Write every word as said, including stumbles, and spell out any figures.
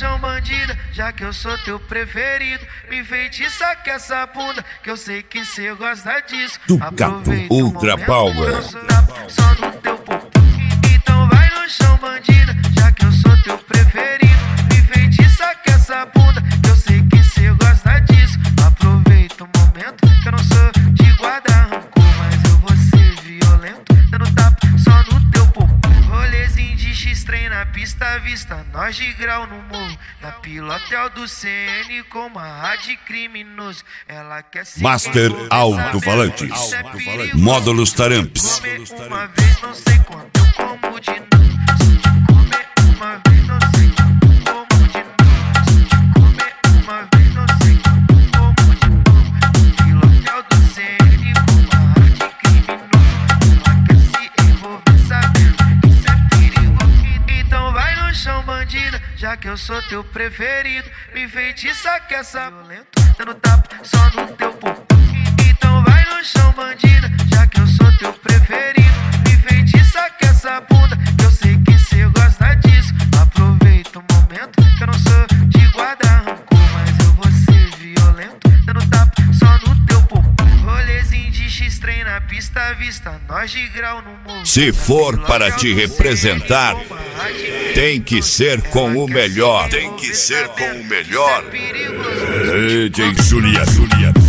chão, bandida, já que eu sou teu preferido. Me enfeitiça com essa bunda, que eu sei que cê gosta disso. Ducato Ultra Power. Só no teu popô. Então vai no chão, bandida, já que eu sou teu preferido. Me enfeitiça com essa bunda, que eu sei que cê gosta disso. Aproveita o momento, que eu não sou de guardar rancor, mas eu vou ser violento, dando tapa só no teu popô. Rolezinho de X-Trem na pista à vista, nós de grau no morro. Na pilotel do C N com uma rádio criminoso. Ela quer se Master Alto-Falantes. Módulos Taramps. Uma vez não sei quanto eu como de novo. Se te comer uma vez não sei quanto eu como de novo. Se te comer uma vez não sei quanto eu como de novo. No pilotel do C N com uma rádio criminoso. Ela quer se envolver sabendo que isso é perigoso. Então vai no chão, bandida, já que eu sou teu preferido. Me enfeitiça que essa violento, dando tapa só no teu popô. Então vai no chão, bandida, já que eu sou teu preferido. Me enfeitiça que essa bunda, que eu sei que cê gosta disso. Aproveita o momento, que eu não sou de guardar rancor, mas eu vou ser violento, dando tapa só no teu popô. Rolezinho de X-Trem na pista à vista, nós de grau no morro. Se for para te representar, tem que ser com o melhor. Tem que ser com o melhor. D J Julia, Julia.